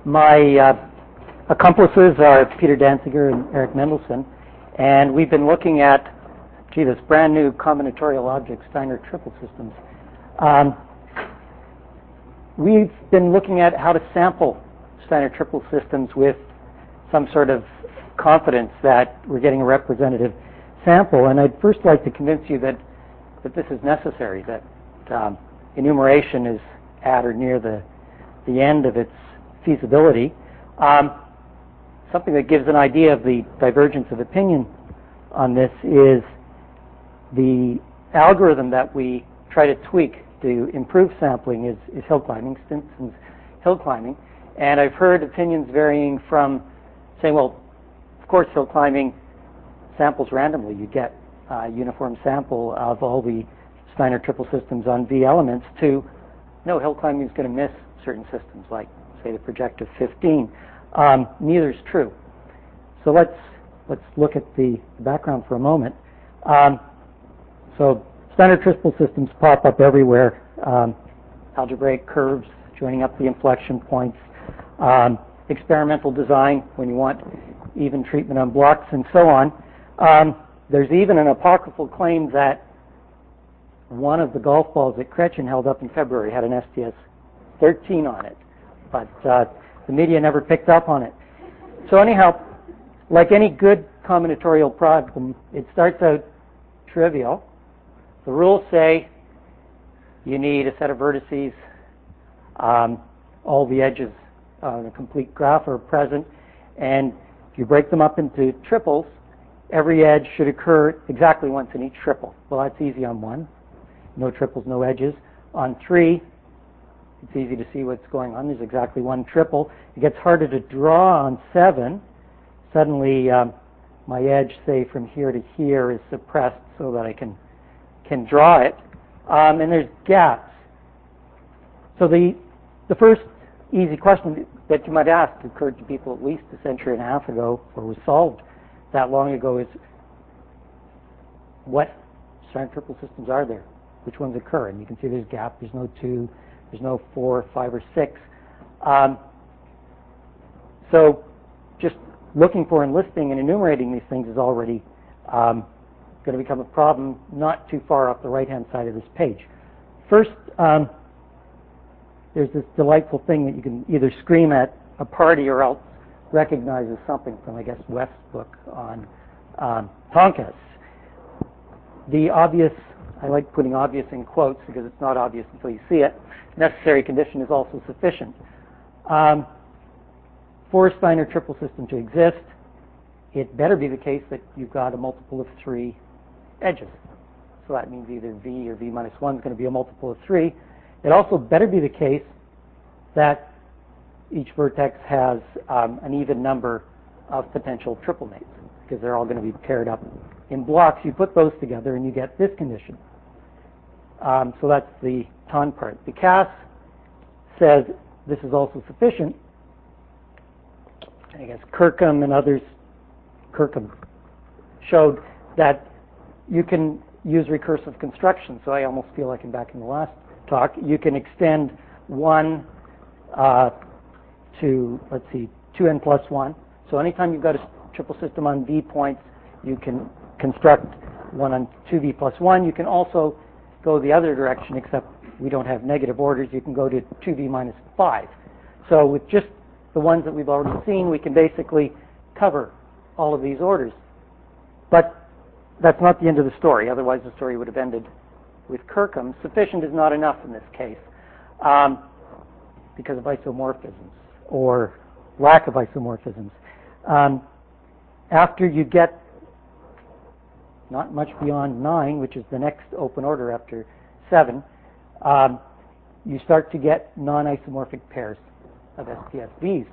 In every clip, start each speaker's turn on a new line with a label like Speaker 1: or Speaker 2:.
Speaker 1: My accomplices are Peter Danziger and Eric Mendelson, and we've been looking at, this brand new combinatorial object, Steiner triple systems. We've been looking at how to sample Steiner triple systems with some sort of confidence that we're getting a representative sample, and I'd first like to convince you that this is necessary, that enumeration is at or near the end of its feasibility. Something that gives an idea of the divergence of opinion on this is the algorithm that we try to tweak to improve sampling is hill climbing, Stinson's hill climbing. And I've heard opinions varying from saying, well, of course hill climbing samples randomly. You get a uniform sample of all the Steiner triple systems on V elements, to no, hill climbing is going to miss certain systems, like, say, the projective 15. Neither is true. So let's look at the background for a moment. So Steiner triple systems pop up everywhere. Algebraic curves joining up the inflection points. Experimental design when you want even treatment on blocks, and so on. There's even an apocryphal claim that one of the golf balls that Kretchen held up in February had an STS-13 on it, but the media never picked up on it. So anyhow, like any good combinatorial problem, it starts out trivial. The rules say you need a set of vertices, all the edges on a complete graph are present, and if you break them up into triples, every edge should occur exactly once in each triple. Well, that's easy on 1. No triples, no edges. On 3, it's easy to see what's going on. There's exactly 1 triple. It gets harder to draw on 7. Suddenly, my edge, say, from here to here is suppressed so that I can draw it. And there's gaps. So the first easy question that you might ask, occurred to people at least a century and a half ago, or was solved that long ago, is what Steiner triple systems are there? Which ones occur? And you can see there's gap. There's no 2. There's no 4, 5, or 6. So just looking for and listing and enumerating these things is already going to become a problem not too far off the right-hand side of this page. First, there's this delightful thing that you can either scream at a party or else recognize as something from, I guess, West's book on Tonkas. The obvious, I like putting obvious in quotes because it's not obvious until you see it, necessary condition is also sufficient. For a Steiner triple system to exist, it better be the case that you've got a multiple of 3 edges. So that means either V or V minus 1 is going to be a multiple of 3. It also better be the case that each vertex has an even number of potential triple mates, because they're all going to be paired up in blocks. You put those together and you get this condition. So that's the Ton part. The Cass says this is also sufficient. I guess Kirkham and others, Kirkham showed that you can use recursive construction. So I almost feel like I'm back in the last talk. You can extend 1 to, let's see, 2n plus 1. So anytime you've got a triple system on V points, you can construct 1 on 2V plus 1. You can also go the other direction, except we don't have negative orders. You can go to 2V minus 5. So with just the ones that we've already seen, we can basically cover all of these orders. But that's not the end of the story. Otherwise, the story would have ended with Kirkham. Sufficient is not enough in this case because of isomorphisms or lack of isomorphisms. After you get not much beyond 9, which is the next open order after 7, you start to get non-isomorphic pairs of STSVs.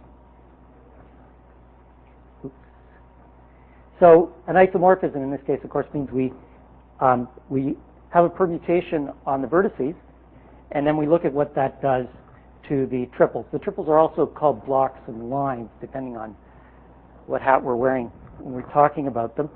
Speaker 1: Oops. So an isomorphism in this case, of course, means we have a permutation on the vertices, and then we look at what that does to the triples. The triples are also called blocks and lines, depending on what hat we're wearing when we're talking about them.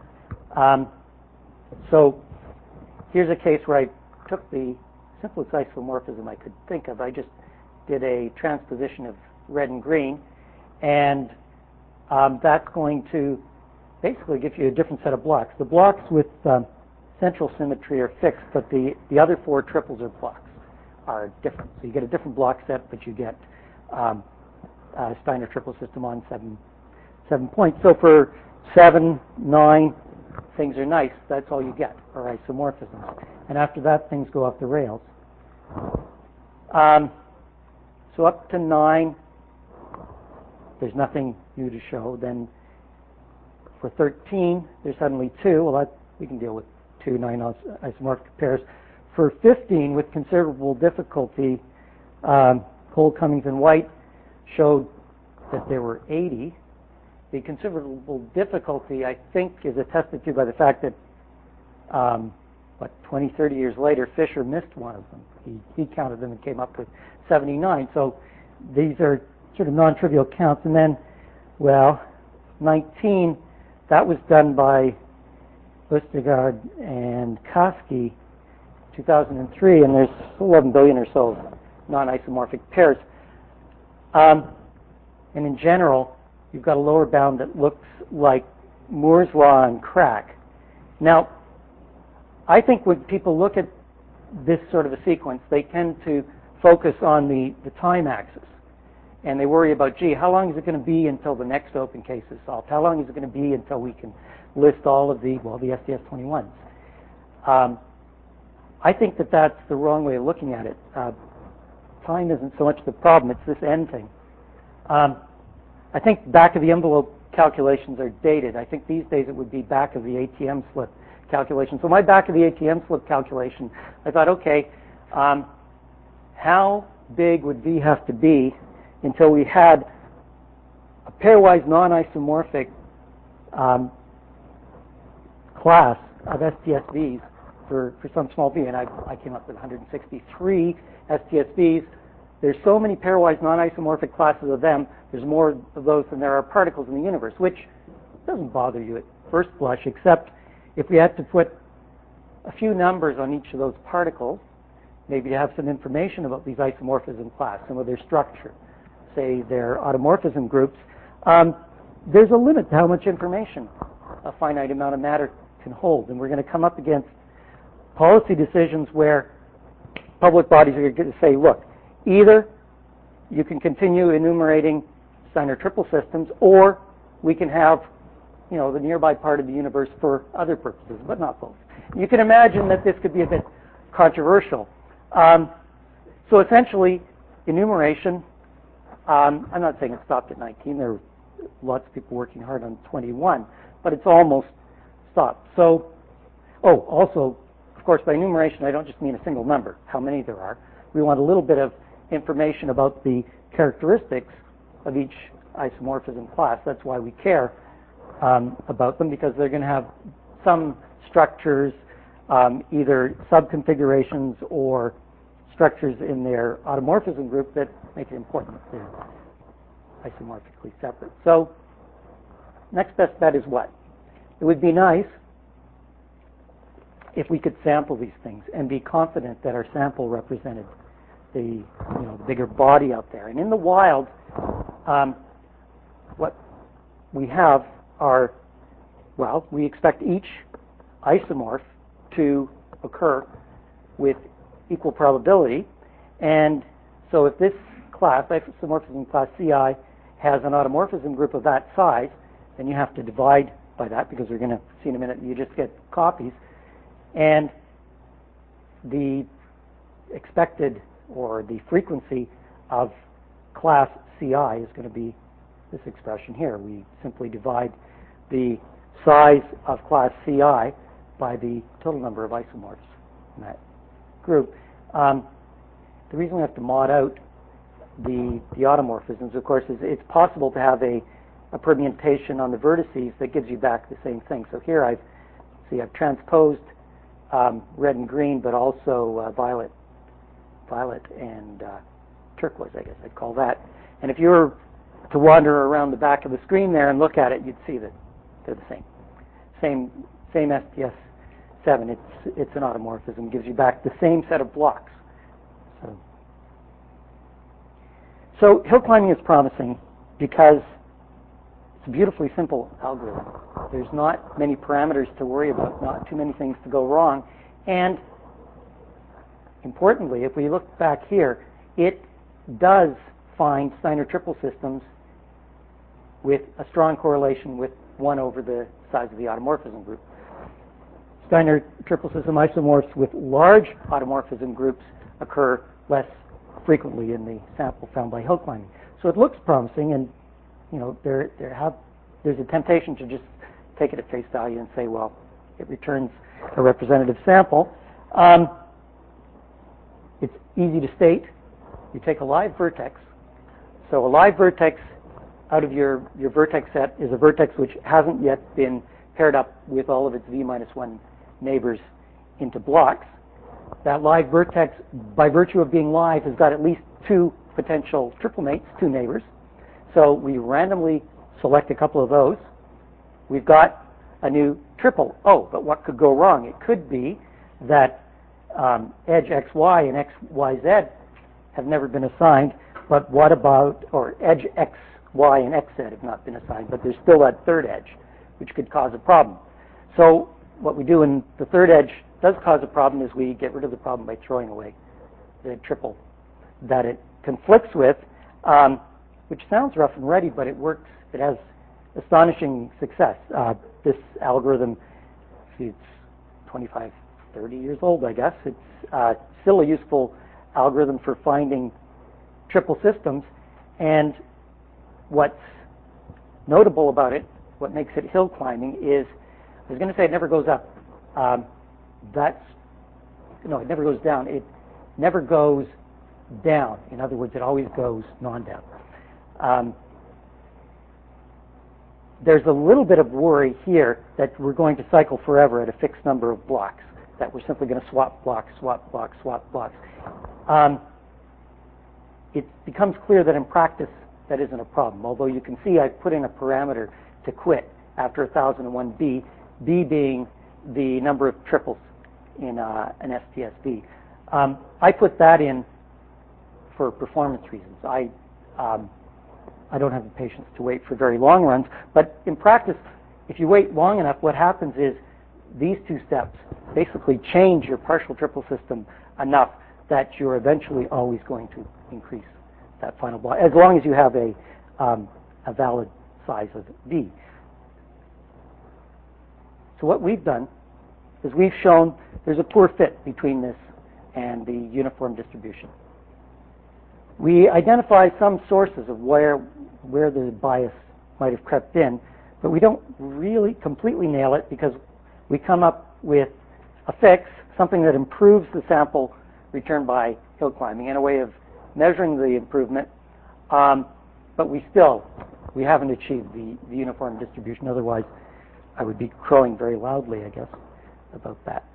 Speaker 1: So here's a case where I took the simplest isomorphism I could think of. I just did a transposition of red and green, And that's going to basically give you a different set of blocks. The blocks with central symmetry are fixed, but the other 4 triples or blocks are different. So you get a different block set, but you get a Steiner triple system on 7 points. So for 7, 9, things are nice. That's all you get, or isomorphisms. And after that, things go off the rails. So up to 9, there's nothing new to show. Then for 13, there's suddenly 2. Well, we can deal with 2 isomorphic pairs. For 15, with considerable difficulty, Cole, Cummings, and White showed that there were 80. The considerable difficulty, I think, is attested to by the fact that 20, 30 years later, Fisher missed one of them. He counted them and came up with 79. So these are sort of non-trivial counts. And then, 19, that was done by Østegård and Koski, 2003, and there's 11 billion or so non-isomorphic pairs. And in general, you've got a lower bound that looks like Moore's law on crack. Now, I think when people look at this sort of a sequence, they tend to focus on the time axis. And they worry about, gee, how long is it going to be until the next open case is solved? How long is it going to be until we can list all of the STS-21s? I think that that's the wrong way of looking at it. Time isn't so much the problem, it's this end thing. I think back-of-the-envelope calculations are dated. I think these days it would be back of the ATM slip calculation. So my back of the ATM slip calculation, I thought, okay, how big would V have to be until we had a pairwise non-isomorphic class of STSVs for some small V, and I came up with 163 STSVs. There's so many pairwise non-isomorphic classes of them, there's more of those than there are particles in the universe, which doesn't bother you at first blush, except if we had to put a few numbers on each of those particles, maybe to have some information about these isomorphism class, some of their structure, say their automorphism groups, there's a limit to how much information a finite amount of matter can hold. And we're going to come up against policy decisions where public bodies are going to say, look, either you can continue enumerating Steiner triple systems, or we can have the nearby part of the universe for other purposes, but not both. You can imagine that this could be a bit controversial. So essentially, enumeration, I'm not saying it stopped at 19. There were lots of people working hard on 21, but it's almost stopped. So, also, of course, by enumeration, I don't just mean a single number, how many there are. We want a little bit of information about the characteristics of each isomorphism class. That's why we care about them, because they're going to have some structures, either subconfigurations or structures in their automorphism group that make it important that they're isomorphically separate. So, next best bet is what? It would be nice if we could sample these things and be confident that our sample represented the bigger body out there. And in the wild, what we have are, we expect each isomorph to occur with equal probability. And so if this class, isomorphism class CI, has an automorphism group of that size, then you have to divide by that, because we're going to see in a minute you just get copies. And the expected, or the frequency of class CI is going to be this expression here. We simply divide the size of class CI by the total number of isomorphs in that group. The reason we have to mod out the automorphisms, of course, is it's possible to have a permutation on the vertices that gives you back the same thing. So here I've transposed red and green, but also violet and turquoise, I guess I'd call that. And if you were to wander around the back of the screen there and look at it, you'd see that they're the same. Same STS-7. It's an automorphism. Gives you back the same set of blocks. So hill climbing is promising because it's a beautifully simple algorithm. There's not many parameters to worry about, not too many things to go wrong. And importantly, if we look back here, it does find Steiner triple systems with a strong correlation with 1 over the size of the automorphism group. Steiner triple system isomorphs with large automorphism groups occur less frequently in the sample found by hill climbing. So it looks promising, and there's a temptation to just take it at face value and say, well, it returns a representative sample. It's easy to state. You take a live vertex. So a live vertex out of your vertex set is a vertex which hasn't yet been paired up with all of its v-1 neighbors into blocks. That live vertex, by virtue of being live, has got at least 2 potential triple mates, 2 neighbors. So we randomly select a couple of those. We've got a new triple. Oh, but what could go wrong? It could be that edge xy and xyz have never been assigned, but what about, or edge x, y, and xz have not been assigned, but there's still that third edge, which could cause a problem. So what we do when the third edge does cause a problem is we get rid of the problem by throwing away the triple that it conflicts with, which sounds rough and ready, but it works. It has astonishing success. This algorithm, it's 25, 30 years old, I guess. It's still a useful algorithm for finding triple systems. And what's notable about it, what makes it hill climbing, is I was going to say it never goes up. It never goes down. It never goes down. In other words, it always goes non-down. There's a little bit of worry here that we're going to cycle forever at a fixed number of blocks, that we're simply going to swap blocks, swap blocks, swap blocks. It becomes clear that in practice that isn't a problem, although you can see I've put in a parameter to quit after 1001B, B being the number of triples in an STSV. I put that in for performance reasons. I don't have the patience to wait for very long runs, but in practice, if you wait long enough, what happens is these 2 steps basically change your partial triple system enough that you're eventually always going to increase that final block, as long as you have a valid size of V. So what we've done is we've shown there's a poor fit between this and the uniform distribution. We identify some sources of where the bias might have crept in, but we don't really completely nail it because we come up with a fix, something that improves the sample returned by hill climbing, and a way of measuring the improvement, but we haven't achieved the uniform distribution. Otherwise, I would be crowing very loudly, I guess, about that.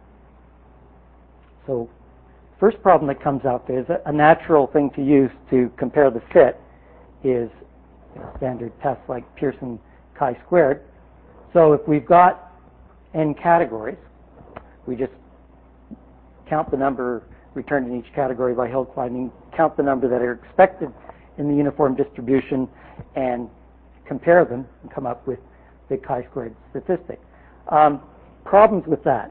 Speaker 1: So first problem that comes out there is a natural thing to use to compare the fit is standard tests like Pearson chi-squared. So if we've got n categories, we just count the number returned in each category by hill climbing, count the number that are expected in the uniform distribution, and compare them and come up with the chi-squared statistic. Problems with that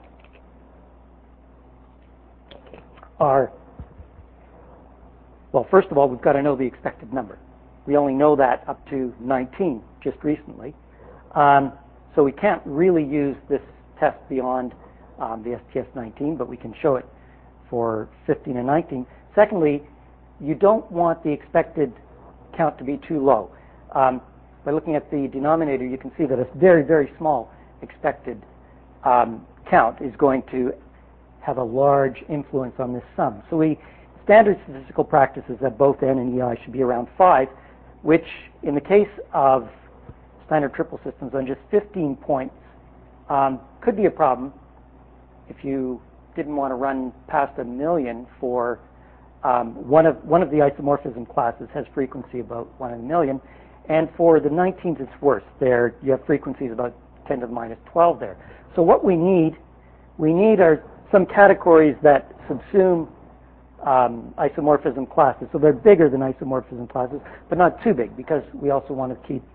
Speaker 1: are, well, first of all, we've got to know the expected number. We only know that up to 19 just recently. So we can't really use this test beyond the STS-19, but we can show it for 15 and 19. Secondly, you don't want the expected count to be too low. By looking at the denominator, you can see that a very, very small expected count is going to have a large influence on this sum. So standard statistical practice is that both n and ei should be around 5, which in the case of Steiner triple systems on just 15 points could be a problem if you didn't want to run past 1 million for one of the isomorphism classes has frequency about 1 in a million, and for the 19s it's worse. There you have frequencies about 10 to the minus 12 there. So what we need are some categories that subsume isomorphism classes. So they're bigger than isomorphism classes, but not too big, because we also want to keep,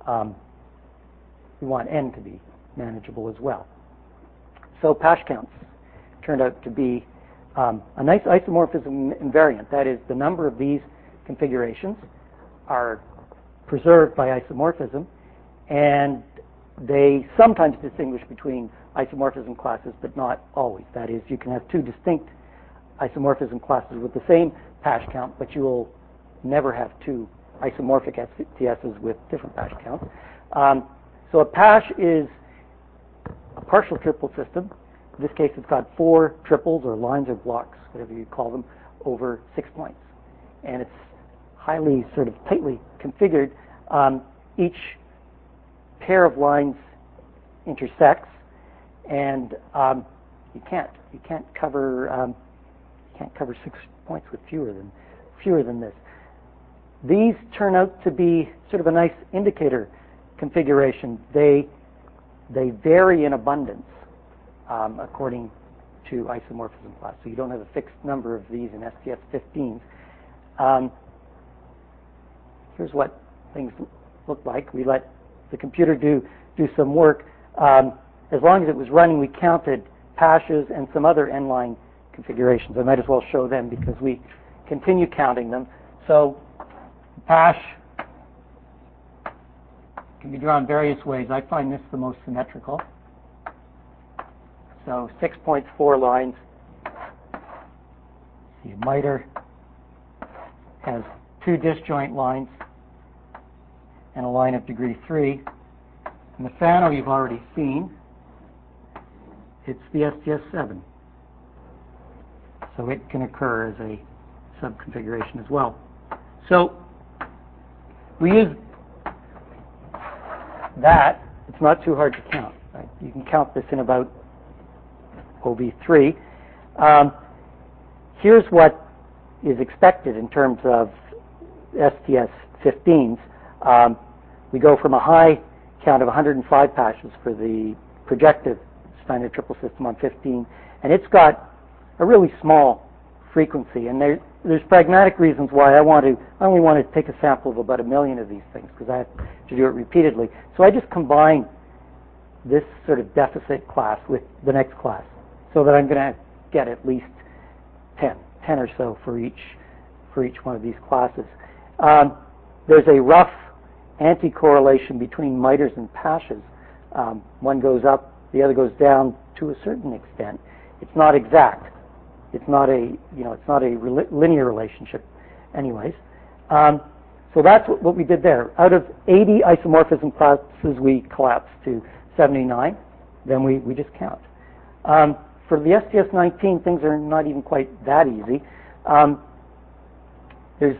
Speaker 1: we want n to be manageable as well. So Pasch counts turned out to be a nice isomorphism invariant. That is, the number of these configurations are preserved by isomorphism, and they sometimes distinguish between isomorphism classes, but not always. That is, you can have two distinct isomorphism classes with the same Pasch count, but you will never have two isomorphic STSs with different Pasch counts. So a Pasch is a partial triple system. In this case, it's got 4 triples or lines or blocks, whatever you call them, over 6 points. And it's highly sort of tightly configured. Each pair of lines intersects, and you can't cover 6 points with fewer than this. These turn out to be sort of a nice indicator configuration. They vary in abundance according to isomorphism class. So you don't have a fixed number of these in STS 15s. Here's what things look like. We let the computer do some work. As long as it was running, we counted Pasch's and some other n-line configurations. I might as well show them because we continue counting them. So Pasch can be drawn various ways. I find this the most symmetrical. So 6 points, 4 lines. See, a miter has 2 disjoint lines and a line of degree 3. And the Fano you've already seen. It's the STS-7. So it can occur as a subconfiguration as well. So we use that. It's not too hard to count. Right? You can count this in about OV3. Here's what is expected in terms of STS 15s. We go from a high count of 105 Pasch's for the projective Steiner triple system on 15, and it's got a really small frequency. And there's pragmatic reasons why I only want to take a sample of about 1 million of these things, because I have to do it repeatedly. So I just combine this sort of deficit class with the next class, so that I'm going to get at least 10 or so for each one of these classes. There's a rough anti-correlation between miters and Pasch's. One goes up, the other goes down to a certain extent. It's not exact. It's not a linear relationship, anyways. So that's what we did there. Out of 80 isomorphism classes, we collapsed to 79. Then we just count. For the STS-19, things are not even quite that easy. There's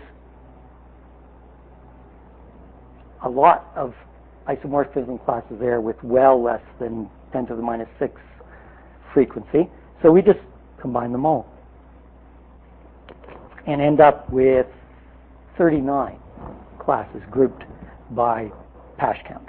Speaker 1: a lot of isomorphism classes there with well less than 10 to the minus 6 frequency. So we just combine them all and end up with 39 classes grouped by Pasch count.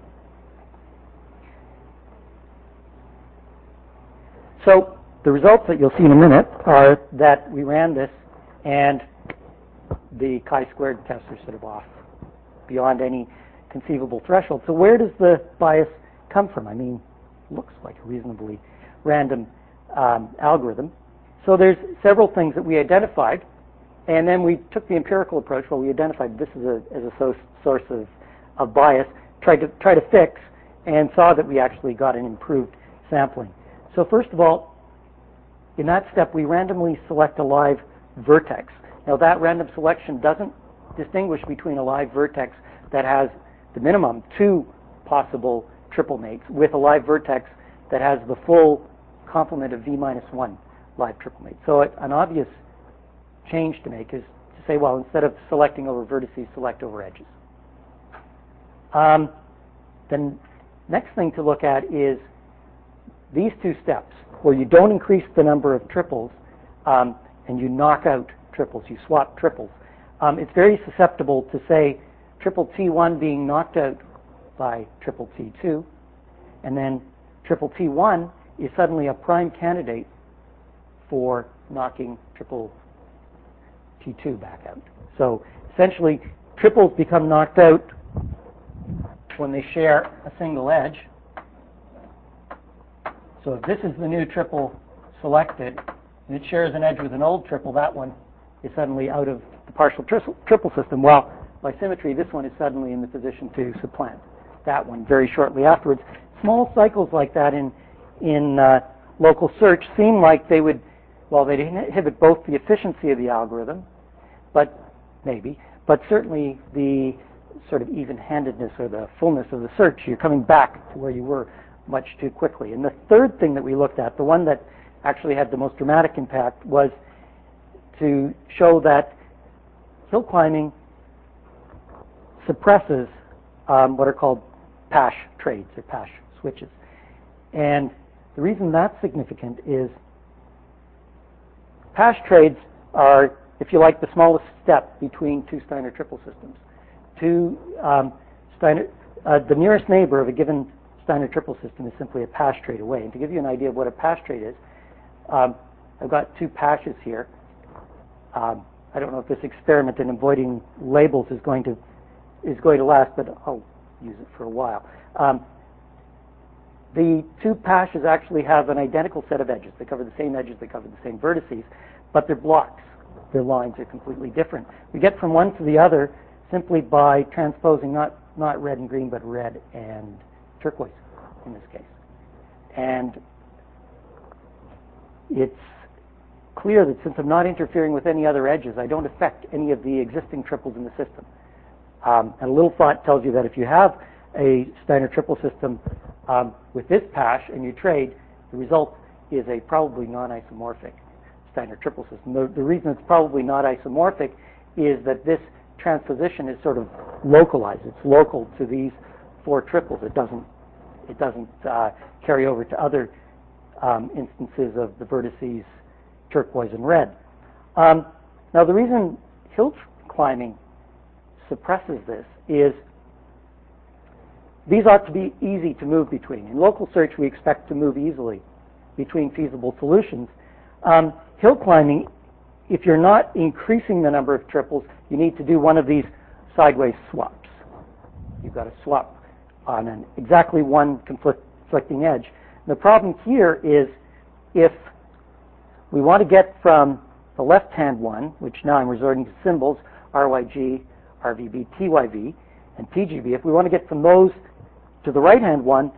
Speaker 1: So the results that you'll see in a minute are that we ran this and the chi-squared tests are sort of off beyond any conceivable threshold. So where does the bias come from? I mean, looks like a reasonably random algorithm. So there's several things that we identified, and then we took the empirical approach. Well, we identified this as a source of bias, tried to fix, and saw that we actually got an improved sampling. So first of all, in that step, we randomly select a live vertex. Now that random selection doesn't distinguish between a live vertex that has the minimum 2 possible triple mates with a live vertex that has the full complement of V minus 1 live triple mates. So an obvious change to make is to say, well, instead of selecting over vertices, select over edges. The next thing to look at is these 2 steps, where you don't increase the number of triples and you knock out triples, you swap triples. It's very susceptible to, say, triple T1 being knocked out by triple T2, and then triple T1 is suddenly a prime candidate for knocking triple T2 back out. So essentially, triples become knocked out when they share a single edge. So if this is the new triple selected, and it shares an edge with an old triple, that one is suddenly out of the partial triple system. Well, by symmetry, this one is suddenly in the position to supplant that one very shortly afterwards. Small cycles like that in local search seem like they would, well, they'd inhibit both the efficiency of the algorithm, but certainly the sort of even-handedness or the fullness of the search. You're coming back to where you were much too quickly. And the third thing that we looked at, the one that actually had the most dramatic impact, was to show that hill climbing suppresses what are called PASH trades or PASH switches. And the reason that's significant is PASH trades are, if you like, the smallest step between two Steiner triple systems. The nearest neighbor of a given Steiner triple system is simply a PASH trade away. And to give you an idea of what a PASH trade is, I've got two PASHs here. I don't know if this experiment in avoiding labels is going to last, but I'll use it for a while. The two PASHs actually have an identical set of edges. They cover the same edges, they cover the same vertices, but they're blocks. Their lines are completely different. We get from one to the other simply by transposing not red and green, but red and turquoise in this case. And it's clear that since I'm not interfering with any other edges, I don't affect any of the existing triples in the system. And a little thought tells you that if you have a Steiner triple system with this PASH and you trade, the result is a probably non-isomorphic Steiner triple system. The reason it's probably not isomorphic is that this transposition is sort of localized. It's local to these four triples. It doesn't carry over to other instances of the vertices turquoise and red. Now, the reason hill climbing suppresses this is these ought to be easy to move between. In local search, we expect to move easily between feasible solutions. Hill climbing, if you're not increasing the number of triples, you need to do one of these sideways swaps. You've got to swap on exactly one conflicting edge. The problem here is if we want to get from the left-hand one, which now I'm resorting to symbols, RYG, RVB, TYV, and PGB, if we want to get from those to the right-hand one,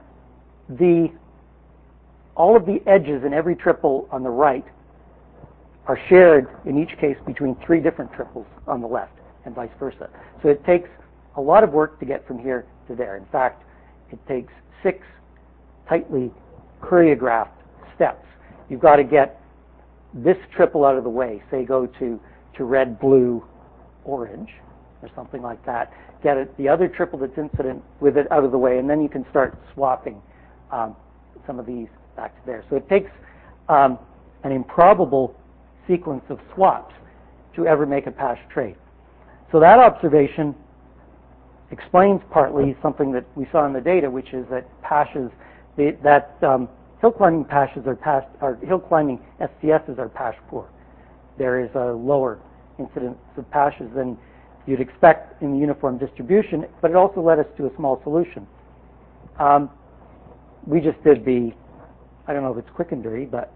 Speaker 1: all of the edges in every triple on the right are shared in each case between three different triples on the left, and vice versa. So it takes a lot of work to get from here to there. In fact, it takes 6 tightly choreographed steps. You've got to get this triple out of the way, say go to red, blue, orange, or something like that. Get the other triple that's incident with it out of the way, and then you can start swapping some of these back to there. So it takes an improbable sequence of swaps to ever make a PASH trade. So that observation explains partly something that we saw in the data, which is that PASHs, hill climbing PASHs are hill climbing SCSs are PASH poor. There is a lower incidence of PASHs than you'd expect in the uniform distribution, but it also led us to a small solution. We just did I don't know if it's quick and dirty, but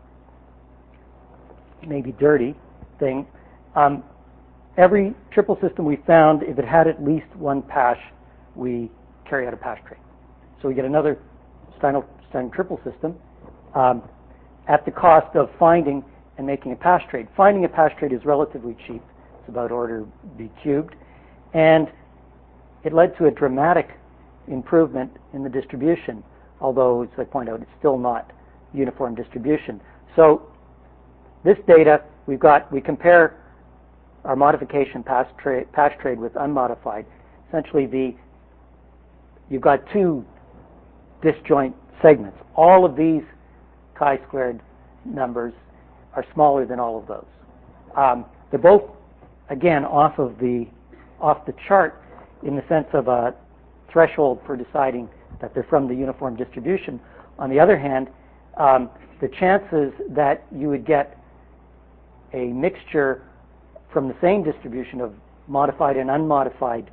Speaker 1: maybe dirty thing. Every triple system we found, if it had at least one PASH, we carry out a PASH trade. So we get another Steiner triple system at the cost of finding and making a PASH trade. Finding a PASH trade is relatively cheap. It's about order B cubed. And it led to a dramatic improvement in the distribution, although, as I point out, it's still not uniform distribution. So this data, we compare our modification PASH trade with unmodified. Essentially, you've got two disjoint segments. All of these chi-squared numbers are smaller than all of those. They're both, again, off the chart in the sense of a threshold for deciding that they're from the uniform distribution. On the other hand, the chances that you would get a mixture from the same distribution of modified and unmodified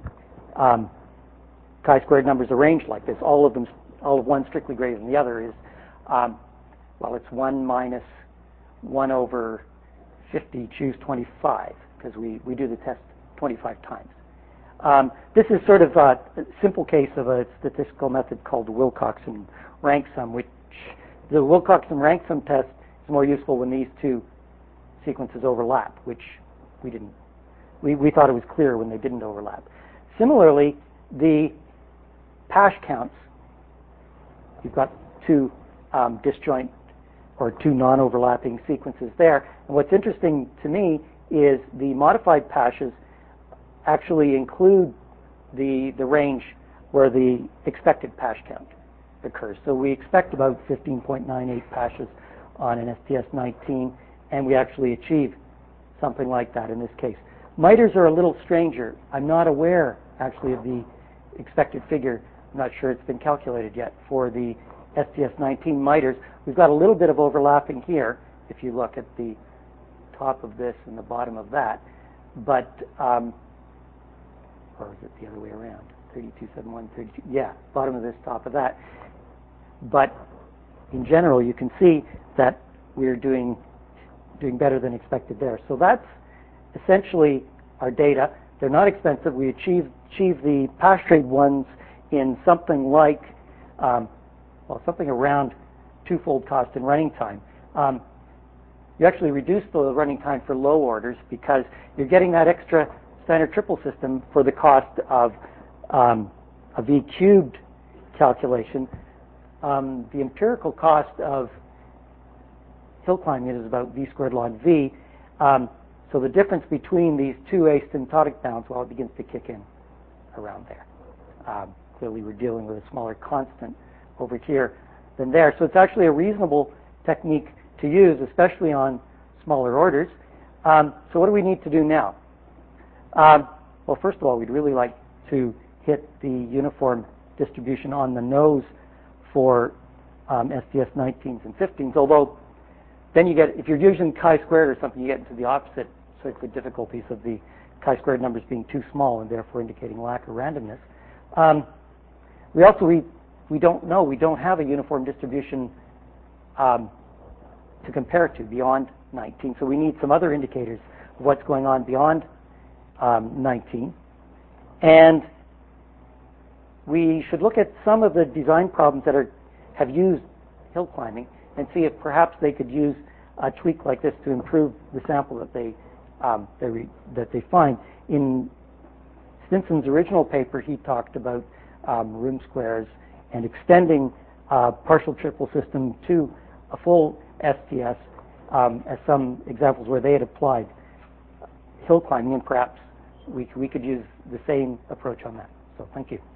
Speaker 1: chi-squared numbers arranged like this. All of one strictly greater than the other is, well, it's 1 minus 1 over 50, choose 25, because we do the test 25 times. This is sort of a simple case of a statistical method called the Wilcoxon rank sum, which the Wilcoxon rank sum test is more useful when these two sequences overlap, which we didn't. We thought it was clear when they didn't overlap. Similarly, the Pasch counts, you've got two disjoint or two non-overlapping sequences there. And what's interesting to me is the modified Paschs actually include the range where the expected Pasch count occurs. So we expect about 15.98 Paschs on an STS-19, and we actually achieve something like that in this case. Miters are a little stranger. I'm not aware, actually, of the expected figure. I'm not sure it's been calculated yet for the STS-19 miters. We've got a little bit of overlapping here, if you look at the top of this and the bottom of that. But, or is it the other way around? 3271, 32, yeah, bottom of this, top of that. But in general, you can see that we're doing better than expected there. So that's essentially our data. They're not expensive. We achieve the Pasch-trade ones in something like, well, something around twofold cost and running time. You actually reduce the running time for low orders because you're getting that extra standard triple system for the cost of a V cubed calculation. The empirical cost of hill climbing is about V squared log V. So the difference between these two asymptotic bounds, well, it begins to kick in around there. Clearly, we're dealing with a smaller constant over here than there. So it's actually a reasonable technique to use, especially on smaller orders. So what do we need to do now? Well, first of all, we'd really like to hit the uniform distribution on the nose for STS-19s and 15s, although then you get, if you're using chi-squared or something, you get into the opposite sorts of difficulties of the chi-squared numbers being too small and therefore indicating lack of randomness. We don't know. We don't have a uniform distribution to compare to beyond 19. So we need some other indicators of what's going on beyond 19. And we should look at some of the design problems that have used hill climbing and see if perhaps they could use a tweak like this to improve the sample that they find. In Stinson's original paper, he talked about room squares and extending a partial triple system to a full STS as some examples where they had applied hill climbing, and perhaps we could use the same approach on that. So thank you.